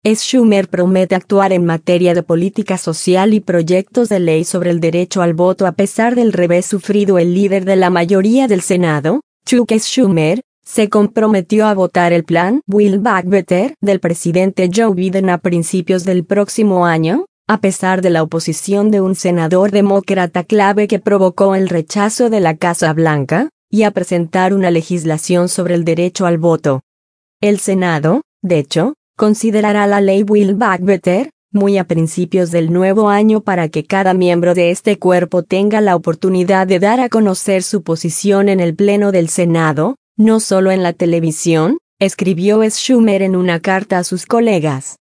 Schumer promete actuar en materia de política social y proyectos de ley sobre el derecho al voto a pesar del revés sufrido. El líder de la mayoría del Senado, Chuck Schumer, se comprometió a votar el plan Build Back Better del presidente Joe Biden a principios del próximo año, a pesar de la oposición de un senador demócrata clave que provocó el rechazo de la Casa Blanca, y a presentar una legislación sobre el derecho al voto. El Senado, de hecho, considerará la ley Build Back Better muy a principios del nuevo año para que cada miembro de este cuerpo tenga la oportunidad de dar a conocer su posición en el Pleno del Senado, no solo en la televisión, escribió Schumer en una carta a sus colegas.